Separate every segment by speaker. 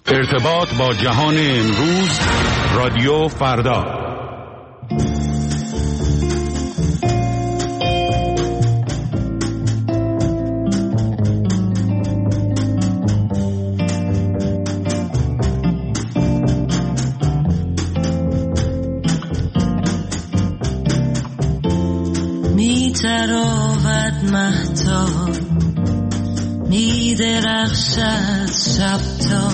Speaker 1: ارتباط با جهان امروز، رادیو فردا.
Speaker 2: می‌تراود مهتاب، می‌درخشد شب تا،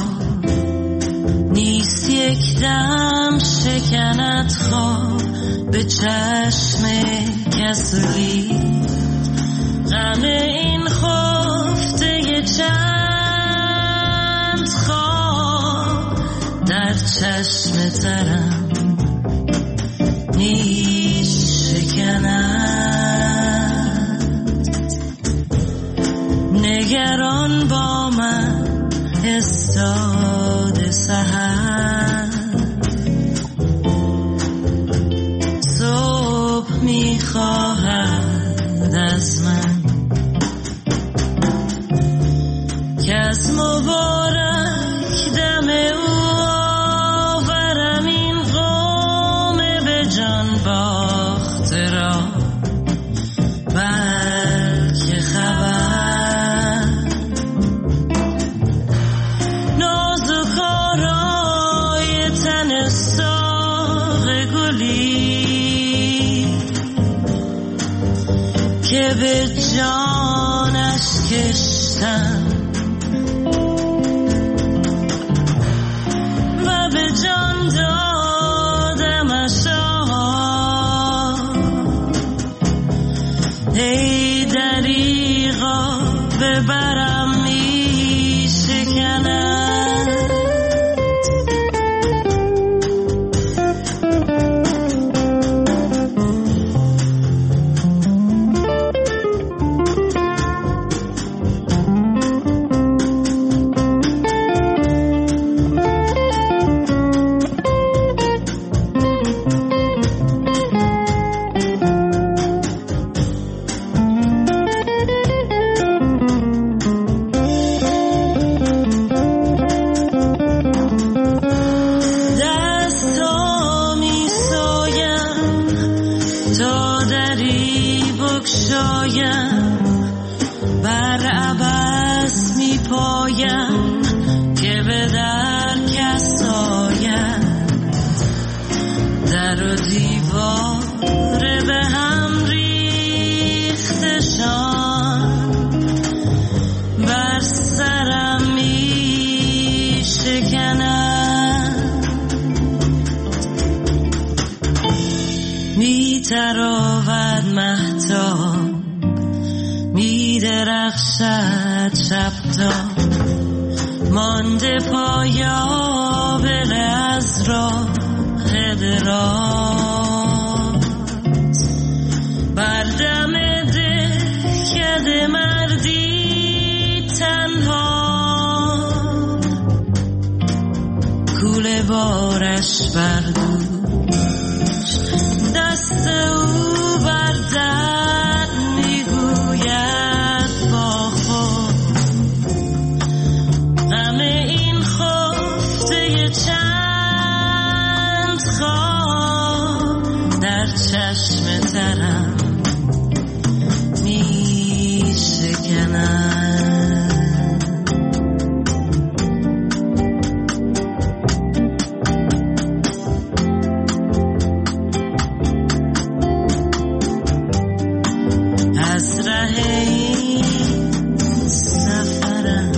Speaker 2: نیست یک دم شکند خواب به چشم کسری. غم این خفته چند خواب در چشم ترم نیست شکند. نگران با من استاد سحر، صبح میخواهد از من که از مبارک دم او آورم این قوم به جان باخته را. بلکه خبر نازک آرای تن ساق گلی که به جانش کشتم و به جان دادمش. ای دریغا ببرم می شکند. بر عبث می پایم که به در کس آید. در و دیوار به هم ریختشان بر سرم می شکند. می تراود مهتاب، می درخشد شب تا، مانده پایابل از راه دراز. بر دم دهکده مردی تنها، کوله بارش بردوش، دست او بردن میگوید با خود. غم این خفته چند خواب در چشم ترم می شکند. از ره این سفرم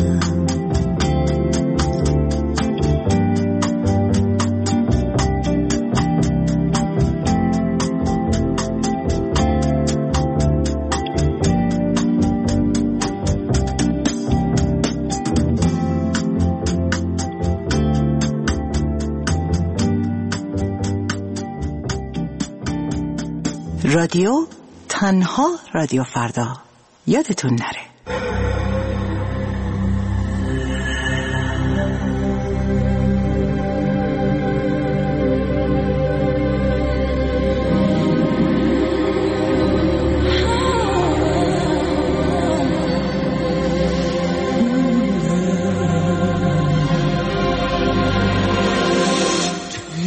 Speaker 3: رادیو تنها رادیو فردا، یادتون نره.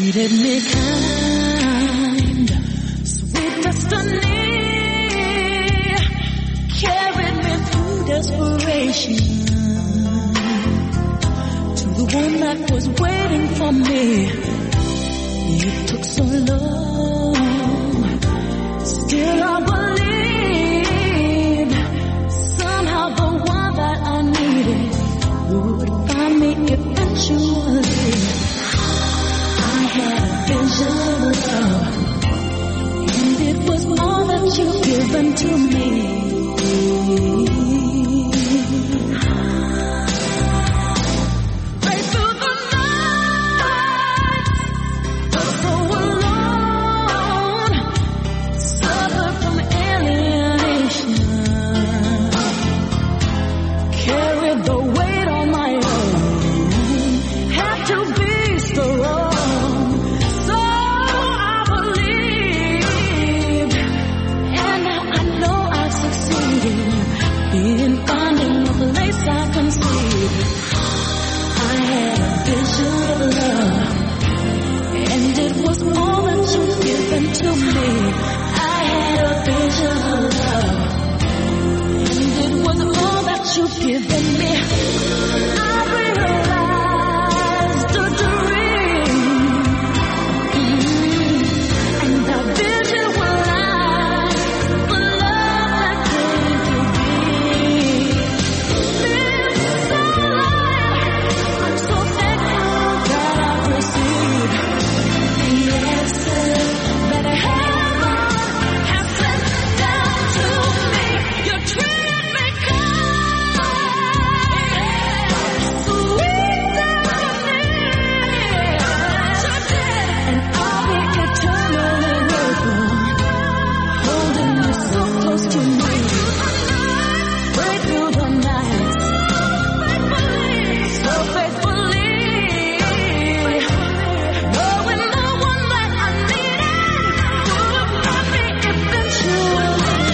Speaker 2: treated me kind, sweet destiny carried me through desperation to the one that was waiting for me. It took so long, still I believed somehow the one that I needed would find me eventually. I had a vision of love, and it was all that you've given to me. Right through the night, felt so alone, suffered from alienation, carried the weight on my own, had to be strong. So I believed, and now I know I've succeeded in finding a place I can see. I had a vision of love, and it was all that you've given to me. I had a vision of love, and it was all that you've given me. I realized the dream, and the vision will lie, the love that came to be. This life, I'm so thankful that I've received the answers that heaven has sent down to me. You treated me kind, sweet destiny, and I'll be eternally grateful, holding you so close to me. Right through the night, so faithfully, knowing the one that I needed would find me eventually.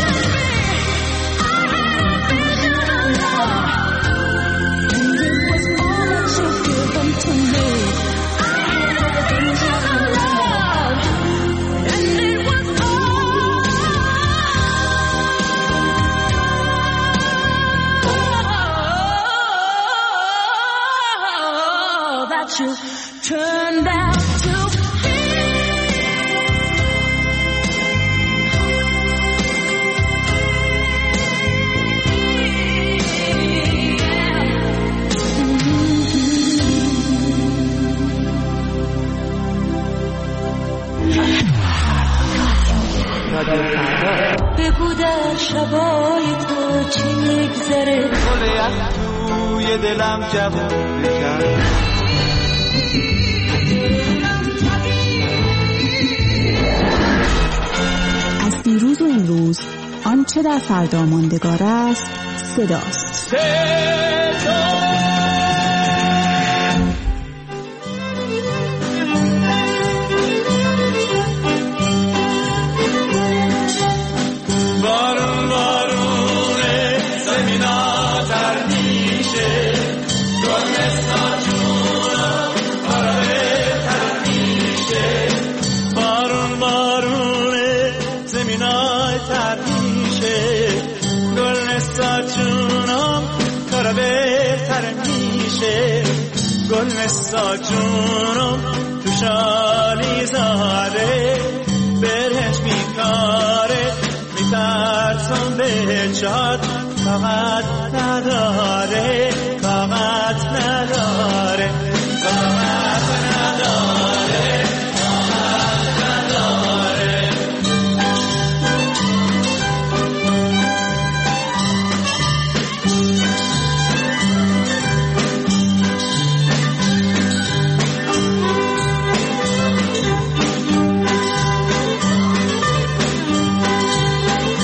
Speaker 2: I had a vision of love, and it was all that you've given to me. I had a vision of love, and it was all that you turned out to be. بگو در شبای تو چی میگذره،
Speaker 4: باید توی دلم جواب بشم.
Speaker 3: از دیروز و امروز آنچه در فردا ماندگار است صداست.
Speaker 4: بارون بارونه زمینا تر میشه، گلستان جونم آره تر میشه. بارون بارونه زمینا تر میشه، گلستان جونم کار بهتر میشه. گلستان جونم تو شالی زاره، برهش میکاره میترسم به جاد، طاقت نداره طاقت نداره طاقت نداره طاقت نداره.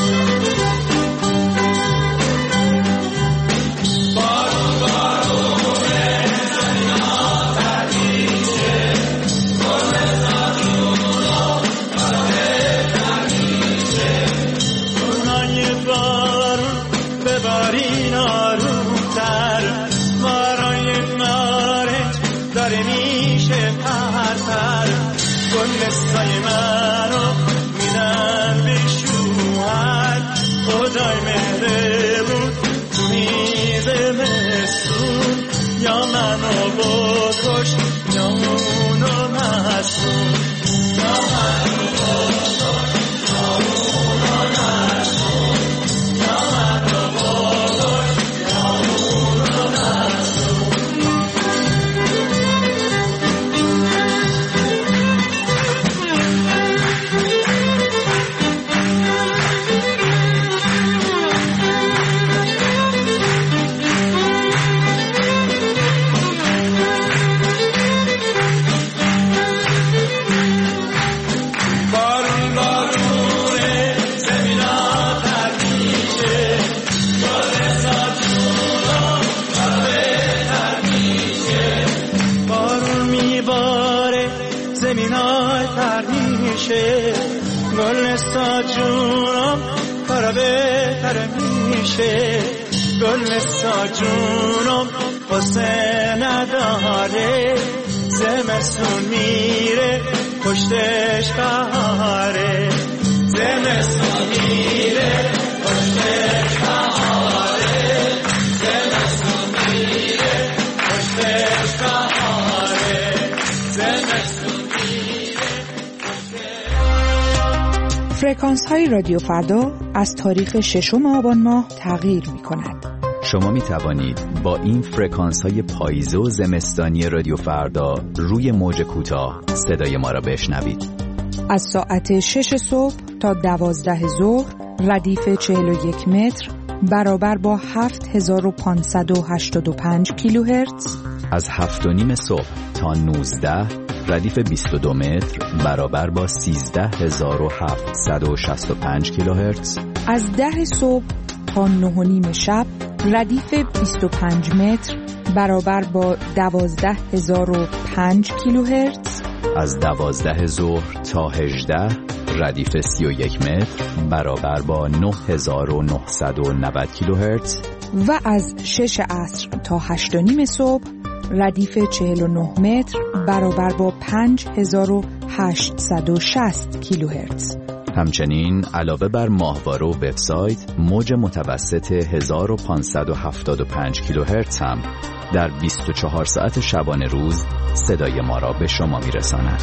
Speaker 4: بارون بارون یا منو بکش یا اونو نسون یا منو بکش یا اونو نسون یا منو بکش یا اونو نسون گلستا جونم کار بهتر میشه گلستا جونم قصه نداره زمستون میره پشتش بهاره زمستون میره پشتش بهاره زمستون میره پشتش بهاره زمستون
Speaker 5: فرکانس های رادیو فردا از تاریخ 6 آبان ماه تغییر می کند.
Speaker 6: شما می توانید با این فرکانس های پاییزه و زمستانی رادیو فردا روی موج کوتاه صدای ما را بشنوید.
Speaker 5: از ساعت 6 صبح تا 12 ظهر ردیف 41 متر برابر با 7585 کیلوهرتز. از 7:30 صبح تا 19 ردیف 22 متر برابر با 13765 کیلوهرتز. از 10 صبح تا 9:30 شب ردیف 25 متر برابر با 12005 کیلوهرتز. از 12 ظهر تا 18 ردیف 31 متر برابر با 9990 کیلوهرتز. و از 6 عصر تا 8:30 صبح ردیف 49 متر برابر با 5860 کیلوهرتز. همچنین علاوه بر ماهواره و وبسایت موج متوسط 1575 کیلوهرتز هم در 24 ساعت شبانه روز صدای ما را به شما میرساند.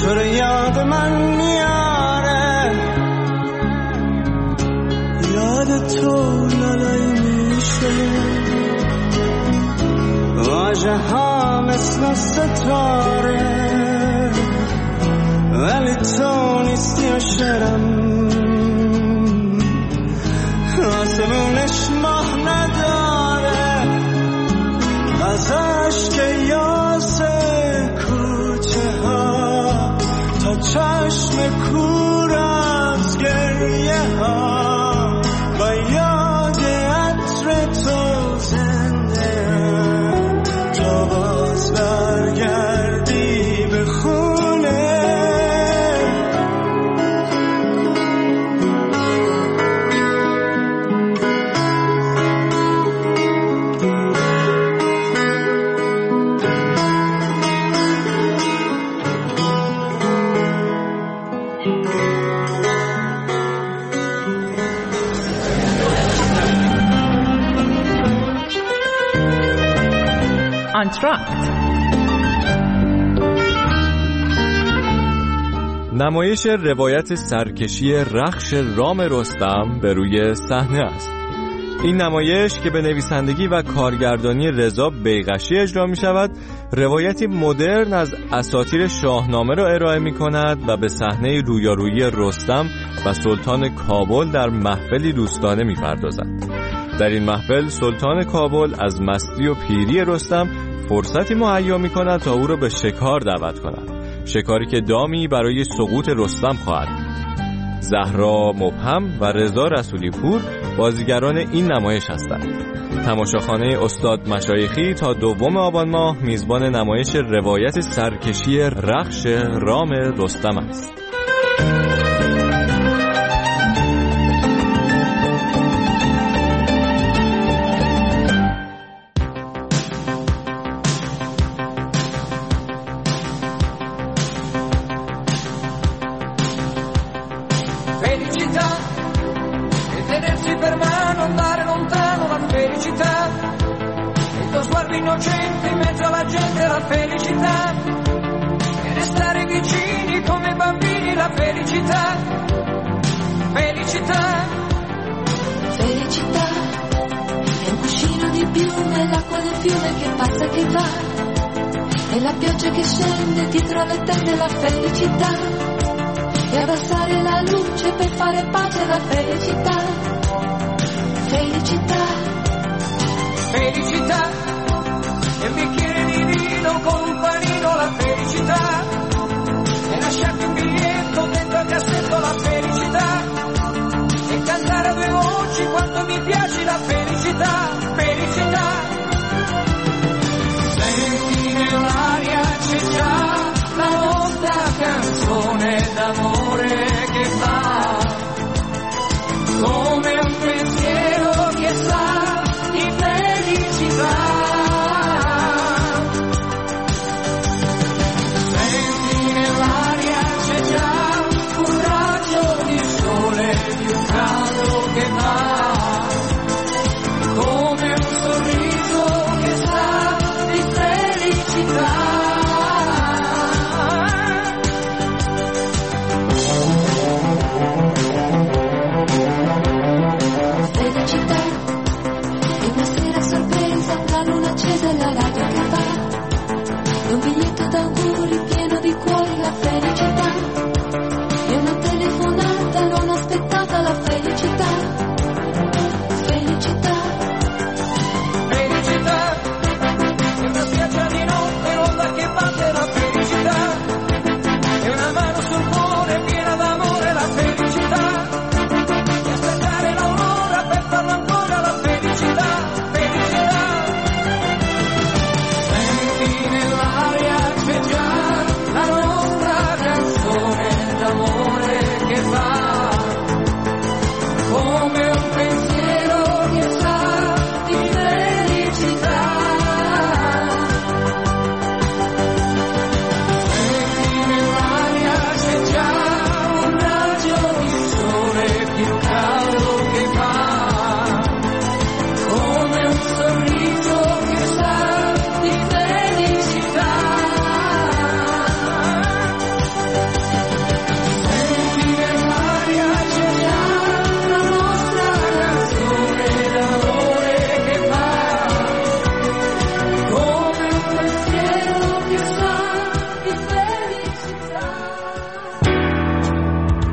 Speaker 4: تو رو یاد من میاره، یاد تو لالایی میشه، واژه ها مثل ستاره ولی تو نیستی و شرم، آسمونش ماه نداره، ازش که یاسه کوچه ها تا چشم کور از گریه ها، با یاد عطر تو زنده تا باز برگردی به خونه.
Speaker 7: آنتراکت،
Speaker 8: نمایش روایت سرکشی رخش رام رستم به روی صحنه است. این نمایش که به نویسندگی و کارگردانی رضا بیغشی اجرا می شود، روایتی مدرن از اساطیر شاهنامه را ارائه می کند و به صحنه رویارویی رستم و سلطان کابل در محفلی دوستانه می پردازد. در این محفل سلطان کابل از مستی و پیری رستم فرصتی مهیا می کند تا او را به شکار دعوت کند، شکاری که دامی برای سقوط رستم خواهد. زهرا مبهم و رضا رسولی پور بازیگران این نمایش هستند. تماشاخانه استاد مشایخی تا 2 آبان ماه میزبان نمایش روایت سرکشی رخش رام رستم است.
Speaker 9: Innocente in mezzo alla gente la felicità e restare vicini come bambini la felicità, felicità,
Speaker 2: felicità è un cuscino di piume, l'acqua del fiume che passa e che va e la pioggia che scende dietro le tende la felicità e abbassare la luce per fare pace la felicità, felicità,
Speaker 9: felicità. E un bicchiere di vino con un panino la felicità e lasciarti un biglietto dentro al cassetto la felicità e cantare a 2 voci quanto mi piace la felicità, felicità. Senti nell'aria c'è già la nostra canzone d'amore che va come un pensiero che sa di felicità. Che va come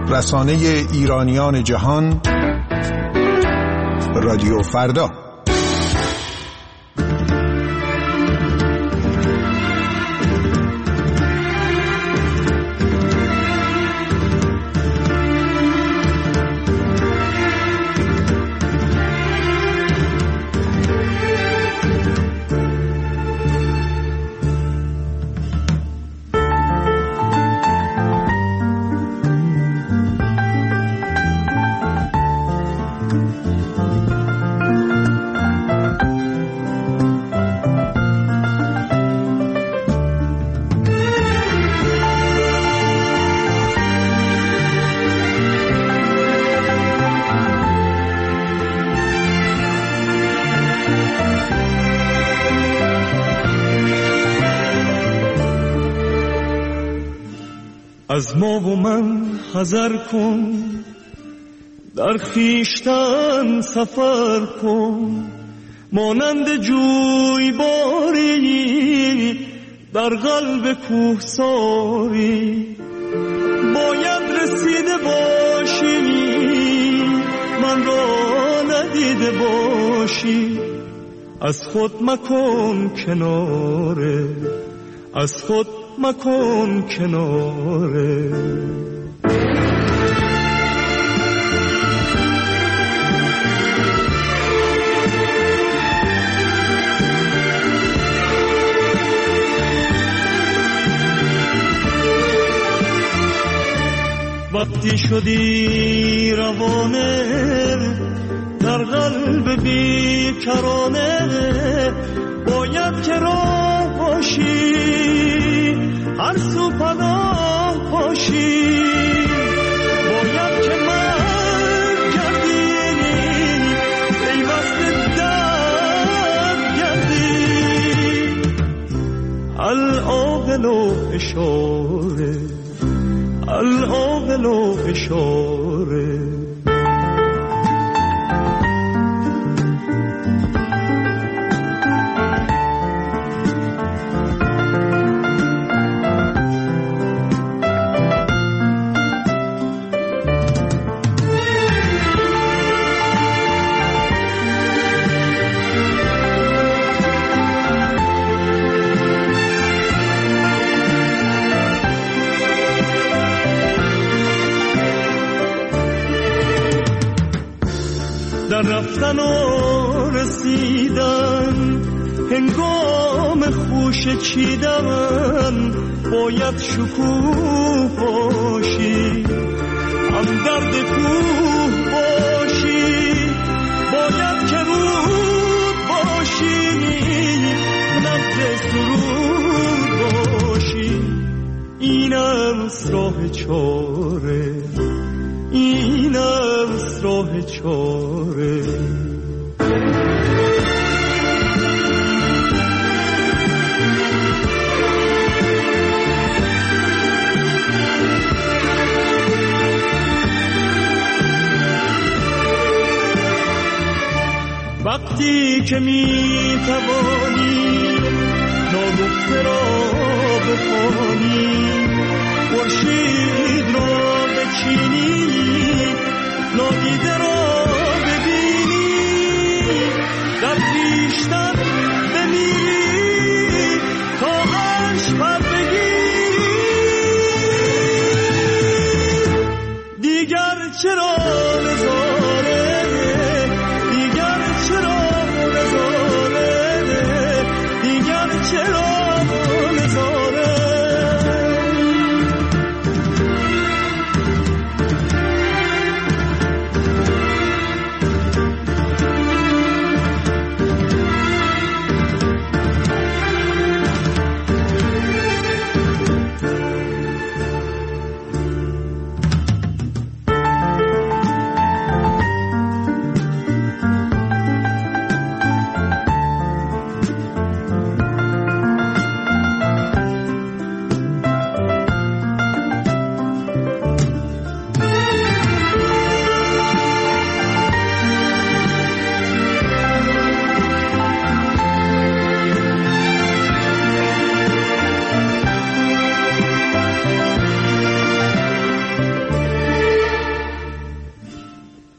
Speaker 7: رسانه ایرانیان جهان، رادیو فردا.
Speaker 4: از ما و من حذر کن، در خویشتن سفر کن، مانند جویباری در قلب کوهساری. باید رسیده باشی، من را ندیده باشی. از خود مکن کناره، از خود مکن کناره. وقتی شدی روانه در قلب بیکرانه، باید که راه باشی، هر سو پناه باشی. باید که من گردی، پیوست درد گردی. العاقل و اشاره، العاقل و اشاره. در رفتن و رسیدن، هنگام خوش چیدن، باید شکوه باشی، هم درد کوه باشی. باید که رود باشی، نبض سرود باشی. اینم راه چاره، اینم راه چاره. وقتی که می توانی ناگفته را بخوانی، خورشید را بچینی، نادیده را ببینی، در خویشتن بمیری تا عرش پر بگیری. دیگر چرا نظاره، دیگر چرا نظاره، دیگر چرا نظاره.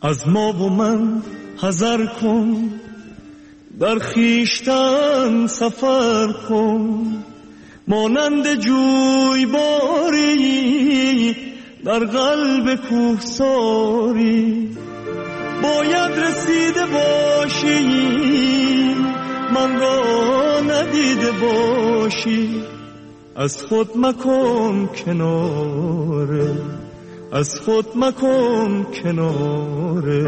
Speaker 4: از ما و من حذر کن، در خیشتن سفر کن، مانند جویباری در قلب کوهساری. باید رسیده باشی من را ندیده باشی، از خود مکن کناره، از خود مکن کناره.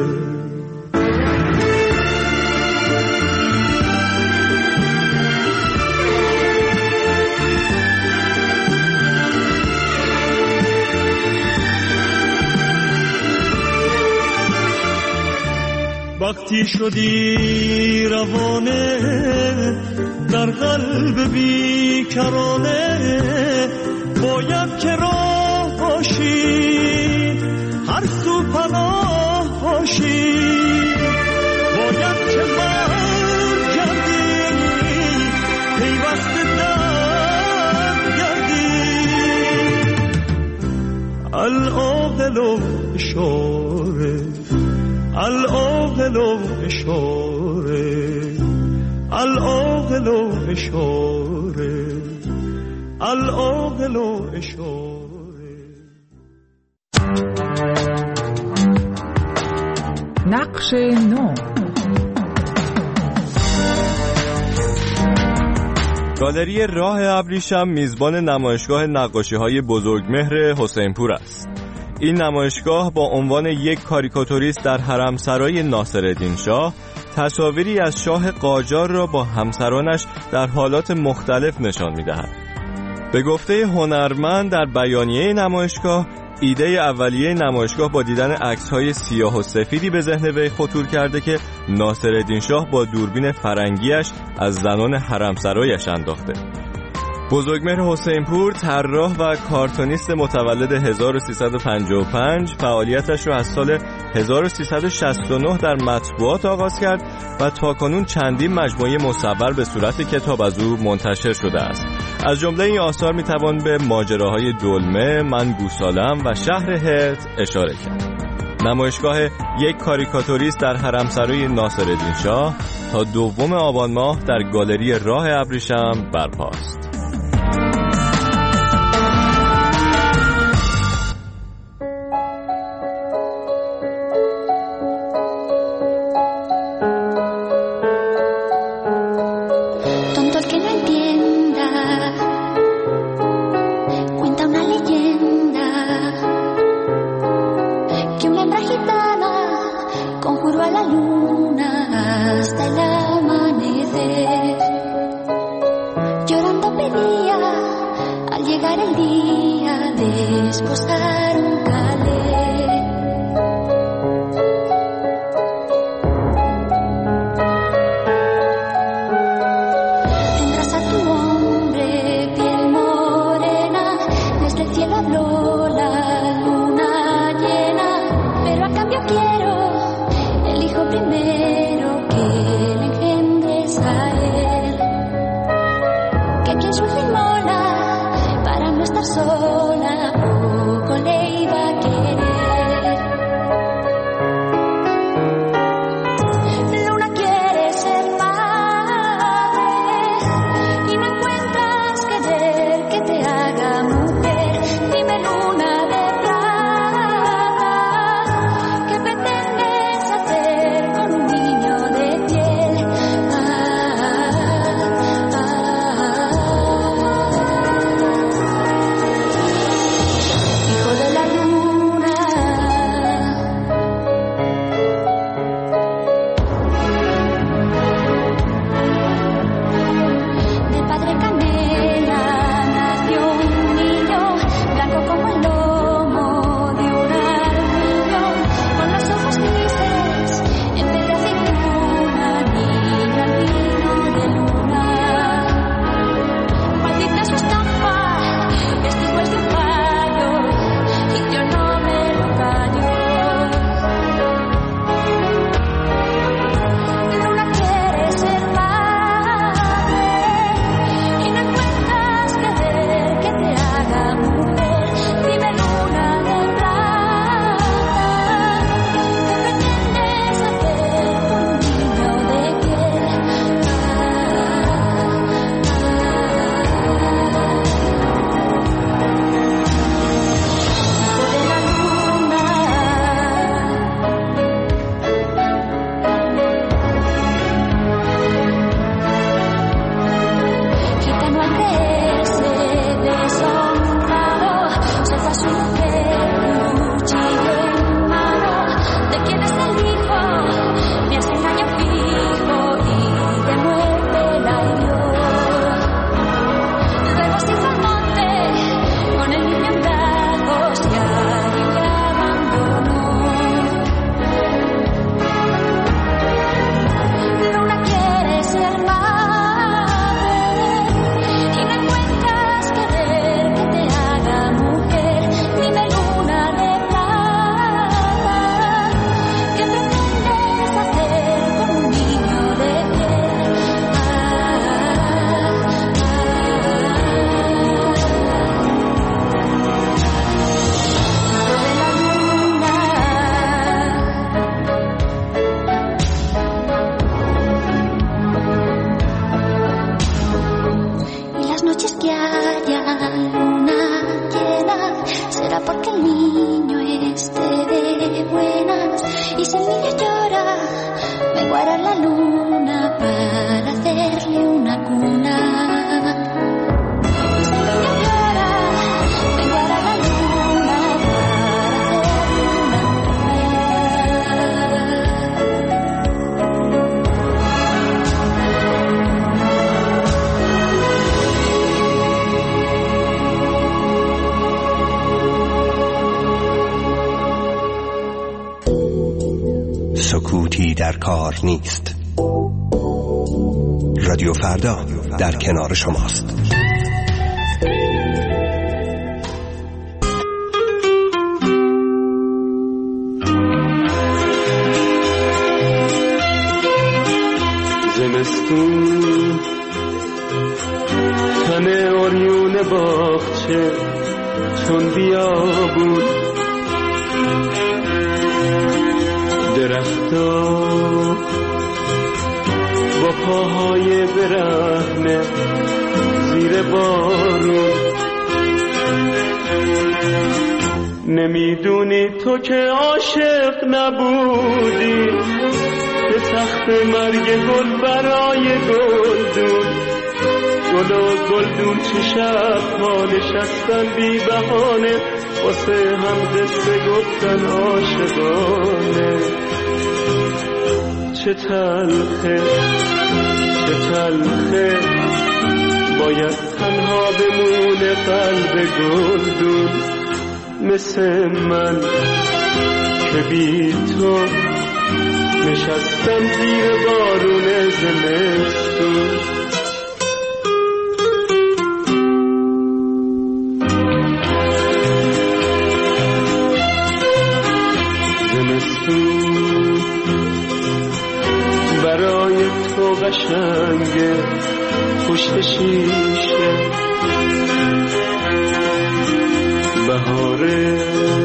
Speaker 4: وقتی شدی روانه در قلب بیکرانه، باید که راه باشی هر سو پناه باشی، باید که برگردی پیوسته در گردی. العاقل و اشاره، العاقل و اشاره، العاقل و اشاره، العاقل و اشاره.
Speaker 3: نقش نو.
Speaker 8: گالری راه ابریشم میزبان نمایشگاه نقاشی‌های بزرگمهر حسینپور است. این نمایشگاه با عنوان یک کاریکاتوریست در حرمسرای ناصرالدین شاه تصاویری از شاه قاجار را با همسرانش در حالات مختلف نشان می‌دهد. به گفته هنرمند در بیانیه نمایشگاه، ایده اولیه نمایشگاه با دیدن عکس‌های سیاه و سفیدی به ذهن وی خطور کرده که ناصرالدین شاه با دوربین فرنگیش از زنان حرمسرایش انداخته. بزرگمهر حسینپور طراح و کارتونیست متولد 1355 فعالیتش را از سال 1369 در مطبوعات آغاز کرد و تاکنون چندین مجموعه مصور به صورت کتاب از او منتشر شده است. از جمله این آثار میتوان به ماجراهای دلمه، من گوسالم و شهر هرت اشاره کرد. نمایشگاه یک کاریکاتوریست در حرمسرای ناصرالدین شاه تا 2 آبان ماه در گالری راه ابریشم برپاست.
Speaker 2: Llorando guarda la luna para hacerle una cuna.
Speaker 10: سکوتی در کار نیست. رادیو فردا در کنار شماست.
Speaker 4: زمستون تن اوریون باغچه چون بیابون، درختا با پاهای برهنه زیر بارون. نمیدونی تو که عاشق نبودی، به تخت مرگ گل برای گلدون. گل و گلدون چه شب‌ها نشستن بی بهانه، واسه هم قصه گفتن عاشقانه. چه تلخه چه تلخه باید تنها بمونه قلب گلدون، مثل من که بی تو نشستم زیر بارون زمستون. برای تو قشنگه پشت شیشه، بهاره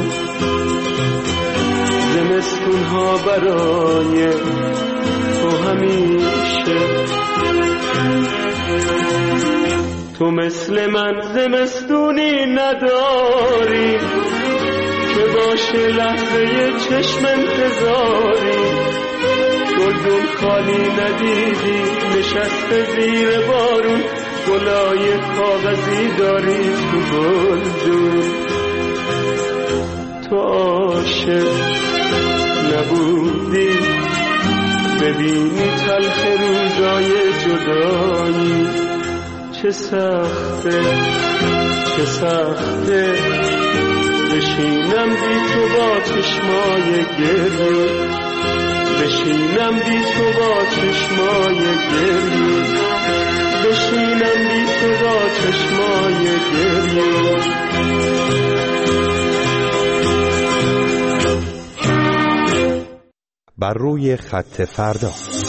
Speaker 4: زمستون ها برای تو همیشه. تو مثل من زمستونی نداری که باشه لحظه چشم انتظاری. گلدون خالی ندیدی نشسته زیر بارون، گلای کاغذی داری تو گلدون. تو عاشق نبودی ببینی تلخ روزای جدایی. چه سخته چه سخته بشینم بی تو با چشمای گریه، بشینم بی تو با چشمای گریه، بشینم بی تو با چشمای گریه.
Speaker 10: بر روی خط فردا.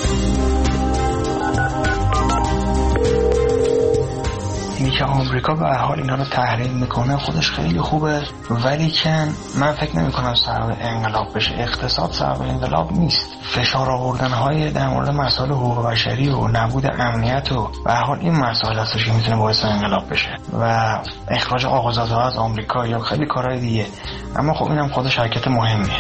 Speaker 11: اینی که آمریکا به هر حال اینا رو تحریم میکنه خودش خیلی خوبه، ولی که من فکر نمی کنم سبب انقلاب بشه. اقتصاد سبب انقلاب نیست. فشار آوردن های در مورد مسائل حقوق بشری و نبود امنیت و به هر حال این مسائل هستش که میتونه باعث انقلاب بشه و اخراج آقازاده‌ها از آمریکا یا خیلی کارهای دیگه. اما خب اینم خودش حرکت مهمیه.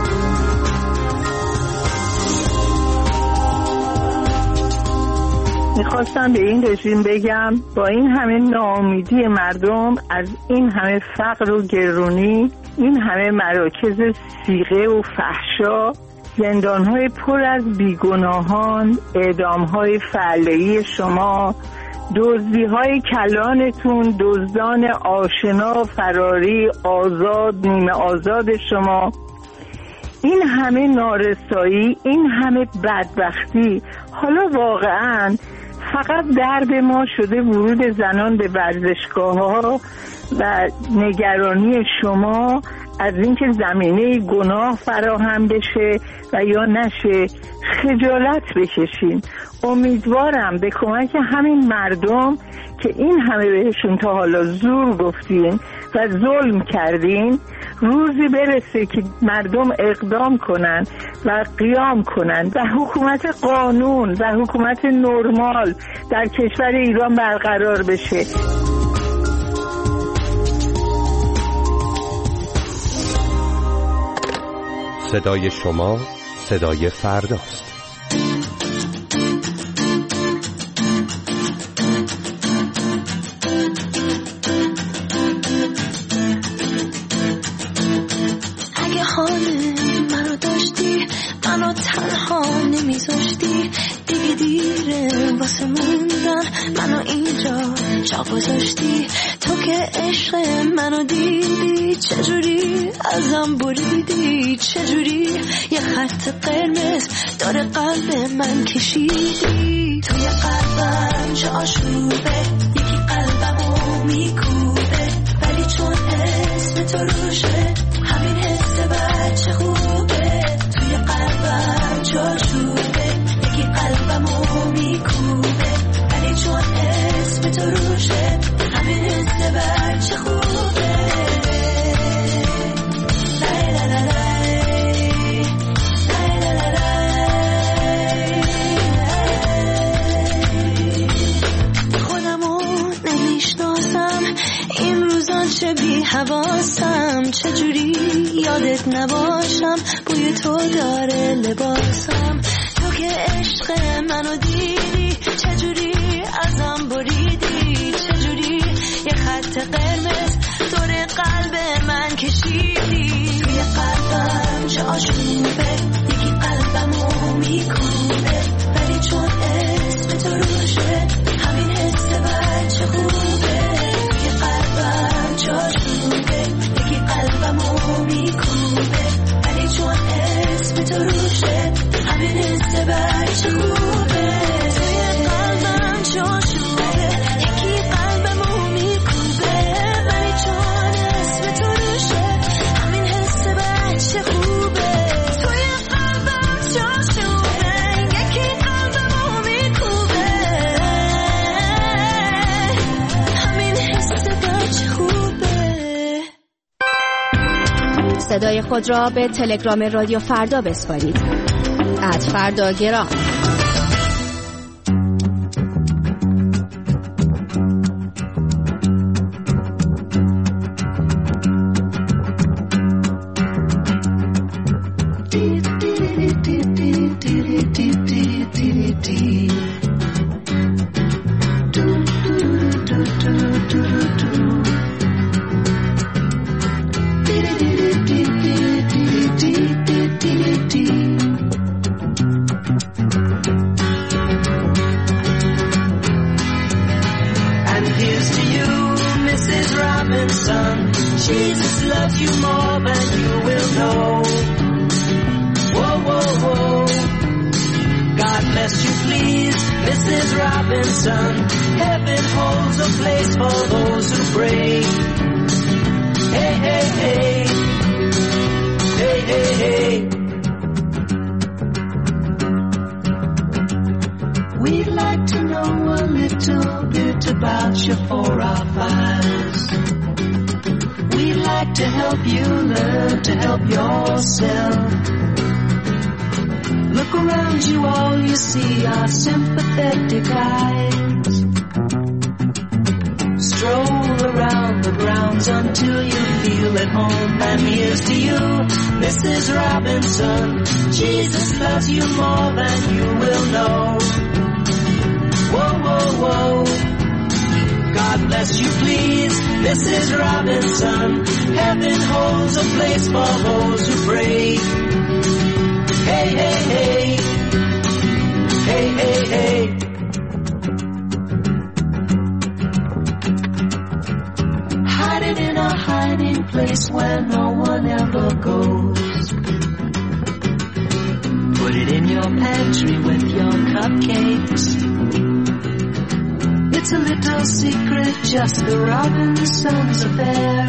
Speaker 12: میخواستم به این رژیم بگم با این همه ناامیدی مردم از این همه فقر و گرونی، این همه مراکز صیغه و فحشا، زندانهای پر از بیگناهان، اعدامهای فعله‌ای شما، دزدی‌های کلانتون، دزدان آشنا، فراری، آزاد، نیمه آزاد شما، این همه نارسایی، این همه بدبختی، حالا واقعاً فقط درد ما شده ورود زنان به ورزشگاه‌ها و نگرانی شما از اینکه زمینه گناه فراهم بشه و یا نشه. خجالت بکشین. امیدوارم به کمک همین مردم که این همه بهشون تا حالا زور گفتین و ظلم کردین، روزی برسه که مردم اقدام کنن و قیام کنن و حکومت قانون و حکومت نرمال در کشور ایران برقرار بشه.
Speaker 10: صدای شما صدای فرداست.
Speaker 2: حال منو داشتی، منو تنها نمیذاشتی، دیگه دیره واسه موندن، منو اینجا جا گذاشتی. تو که عشق منو دیدی، چجوری ازم بریدی، چجوری یه خط قرمز داره قلب من کشیدی. توی قلبم چه آشوبه، یکی قلبمو میکوبه، ولی چون اسم تو روشه همین حس بچه خوبه. توی قلبم چه آشوبه، یکی قلبمو میکوبه، ولی چون اسم تو روشه همین حس بچه خوبه. چه بی حواسم، چجوری یادت نباشم، بوی تو داره لباسم. تو که عشق منو دیدی، چجوری ازم بریدی، چجوری یه خط قرمز دور قلب من کشیدی. توی قلبم چه آشوبه، یکی قلبمو میکوبه، ولی چون اسم تو روشه همین حس بچه خوبه. توی قلبم چه آشوبه، یکی قلبمو میکوبه، ولی چون اسم تو روشه همین حس بچه خوبه. توی قلبم چه آشوبه، یکی قلبمو میکوبه، ولی چون اسم تو روشه همین حس بچه خوبه. توی قلبم چه آشوبه، یکی قلبمو میکوبه، همین حس بچه خوبه.
Speaker 13: صدای خود را به تلگرام رادیو فردا بسپارید. @فرداگرام.
Speaker 9: Jesus loves you more than you will know. Whoa, whoa, whoa. God bless you, please, Mrs. Robinson. Heaven holds a place for those who pray. Hey, hey, hey. Hey, hey, hey. We'd like to know a little bit about you for our files. We'd like to help you learn to help yourself. Look around you, all you see are sympathetic eyes. Stroll around the grounds until you feel at home. And here's to you, Mrs. Robinson. Jesus loves you more than you will know. Whoa, whoa, whoa. God bless you, please, Mrs. Robinson. Heaven holds a place for those who pray. Hey, hey, hey. Hey, hey, hey. Hiding in a hiding place where no one ever goes. Put it in your pantry with your cupcakes. It's a little secret, just the Robinsons' affair.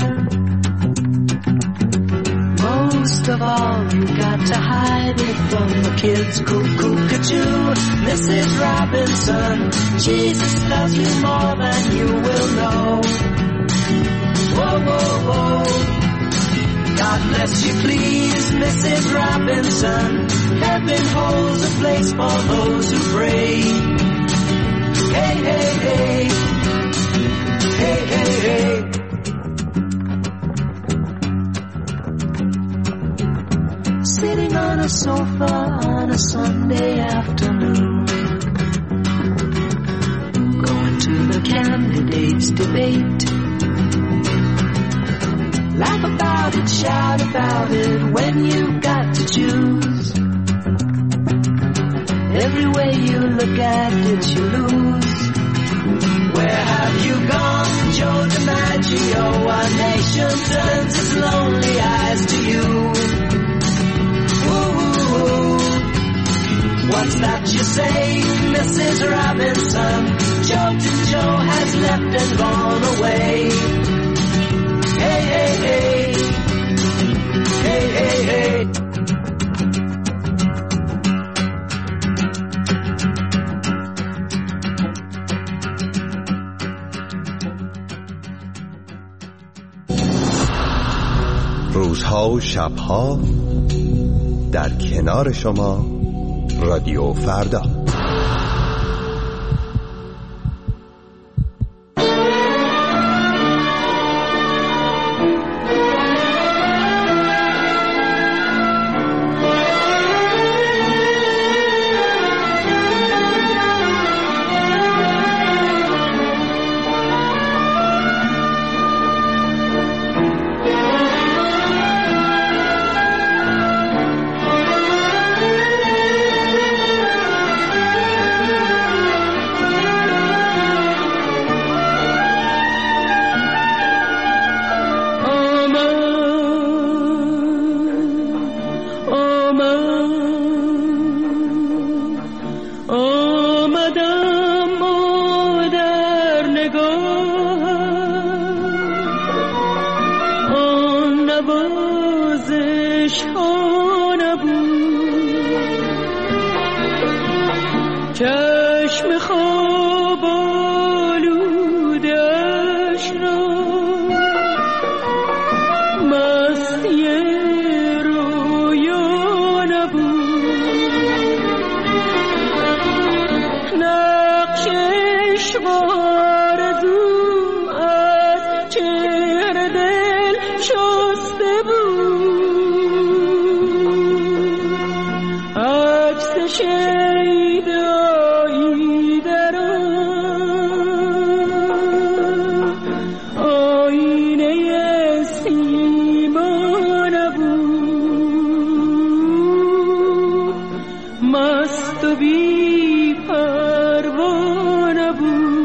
Speaker 9: Most of all, you got to hide it from the kids. Cuckoo-cuckoo, Mrs. Robinson. Jesus loves you more than you will know. Whoa, whoa, whoa. God bless you, please, Mrs. Robinson. Heaven holds a place for those who pray. Hey, hey, hey. Hey, hey, hey. Sitting on a sofa on a Sunday afternoon, going to the candidates' debate. Laugh about it, shout about it when Every way you look at it, you lose. Where have you gone, Joe DiMaggio? Our nation turns its lonely eyes to you. Ooh, what's that you say, Mrs. Robinson? Joltin' Joe has left and gone away. Hey, hey, hey. Hey, hey, hey.
Speaker 10: روزها و شبها در کنار شما رادیو فردا.
Speaker 2: چشم خواب آلودش را مستی رویا نبود. نقش عشق آرزو از چهره دل شسته بود. عکس شیدایی در آینه سیما نبود. مست و بی پروا نبود.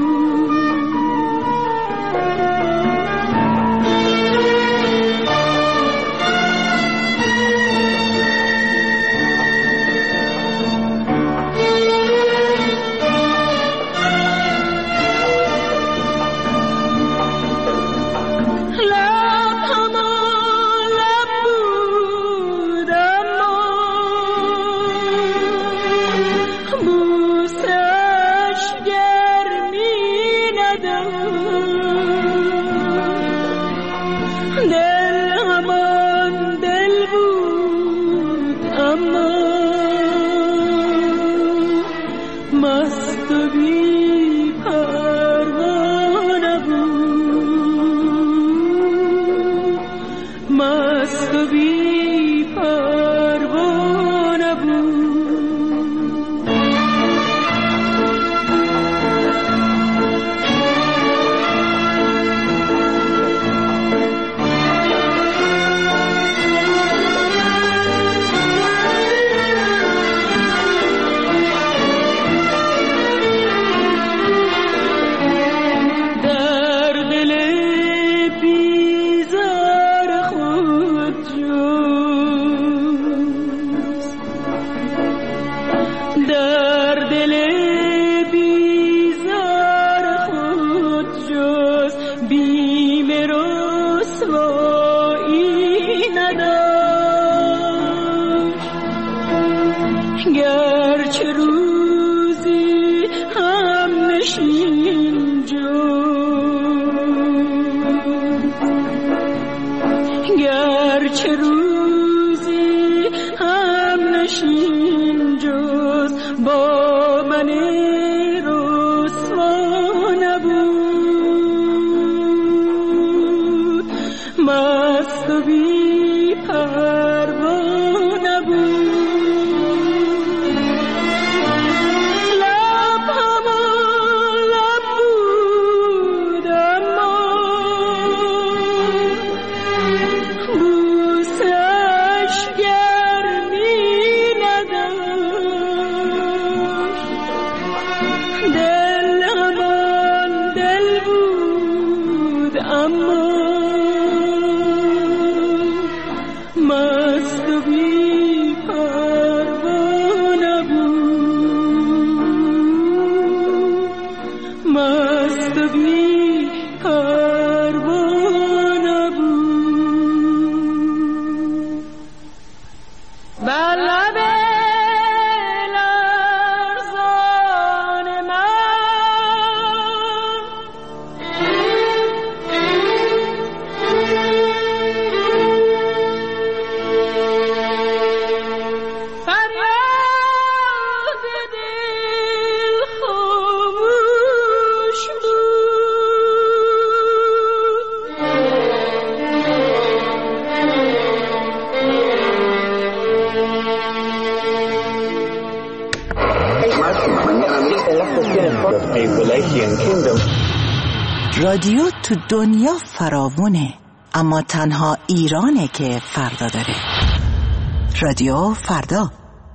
Speaker 2: مست و بی پروا نبود، مست و بی پروا نبود. بر لب لرزان من فریاد دل خاموش
Speaker 3: رادیو تو دنیا فراوونه، اما تنها ایرانه که فردا داره. رادیو فردا.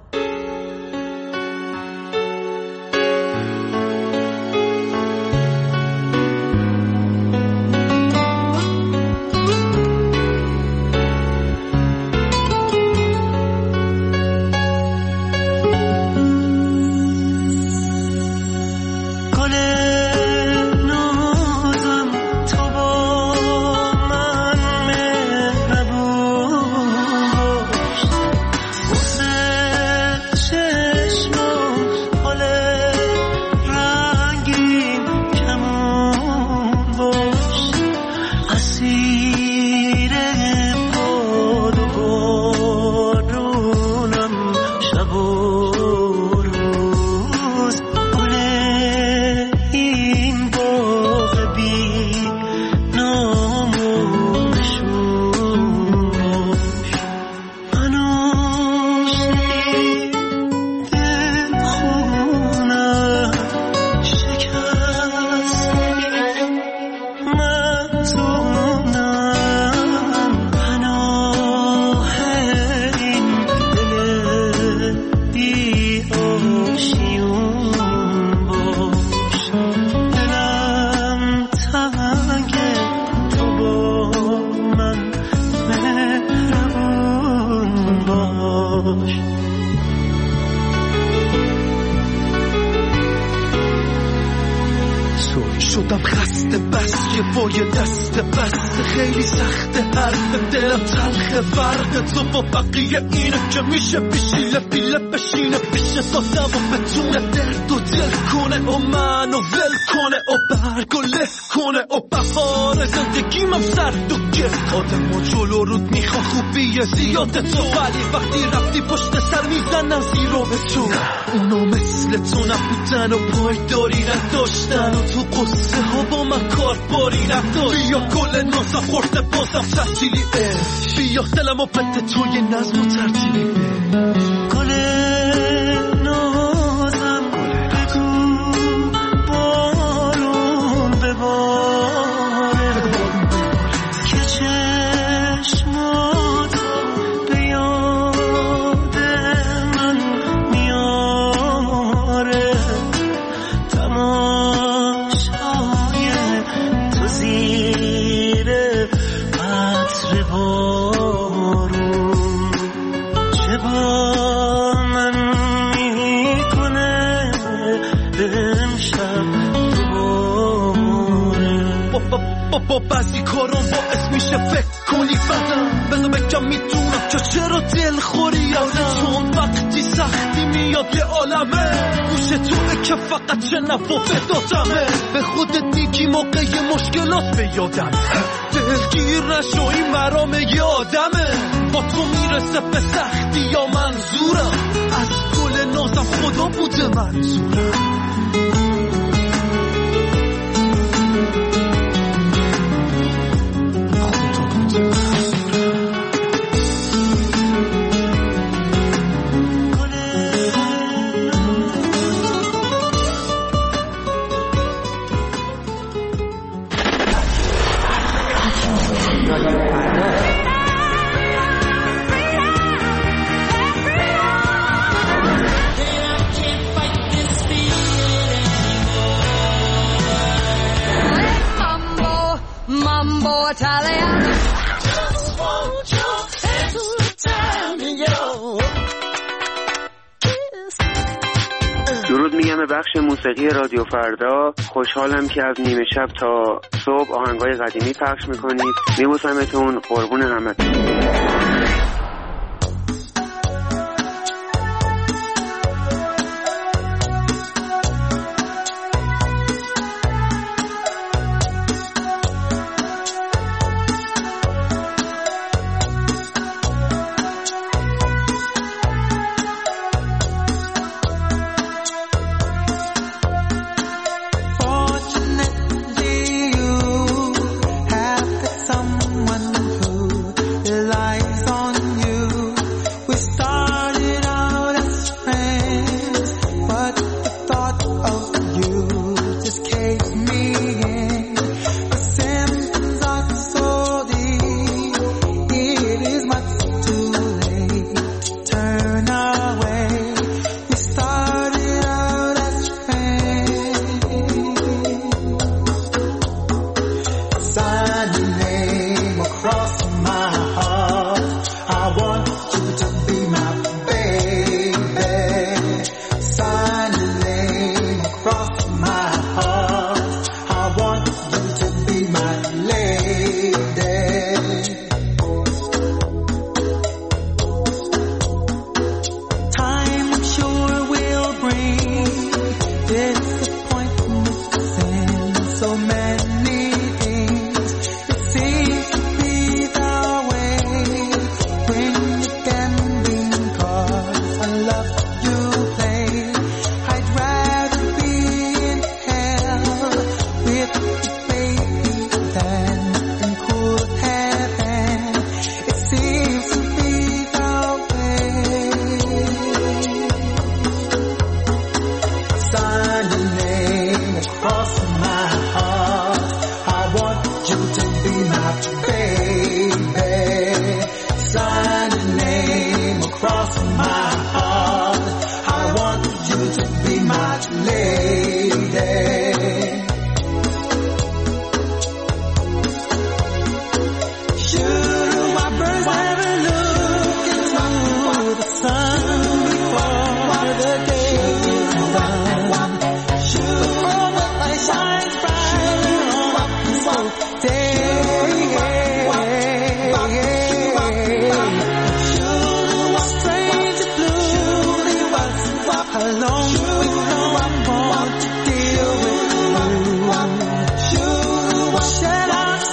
Speaker 4: شدم خسته بس یه پای دست بس خیلی سخته حرف دلم تلخه فرق تو با بقیه اینه که میشه بشیله بیله بشینه پیش دادم و بتونه درد و دل کنه و منو ول کنه و برگ و له کنه و بهار زندگیمم سرد و گرد آدم و جلو رود میخوا خوبیه زیاد تو ولی وقتی رفتی پشت سر میزنم زیرو به تو اونا مثل تو نبودن و پایداری نداشتن و تو قصه ها با من کار باری نداشت بیا گل نازم خورده بازم تعطیلی بیا دلم و بده توی نظم و ترتیلی گل نازم بگو بارون بباره که چشماتو به یاد من میاره تماشای تو زیر عطر بارون چه با من میکنه امشب دوباره با بعضی کارم باعث میشه فکر کنی بدم بذار بگم میدونم که چرا دل خوری چون وقتی سختی میاد یه عالمه گوش توه که فقط شنف و بدادمه به خودت میگی موقع مشکلات به یادم دلگیر نشو این مرام یه آدمه با تو میرسه به سختی یا منظورم از گل نازم خدا بوده منظورم
Speaker 14: میگم به بخش موسیقی رادیو فردا. خوشحالم که از نیمه شب تا صبح آهنگای قدیمی پخش میکنید. میبوسمتون، قربون همتون.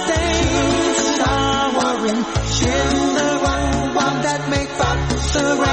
Speaker 9: The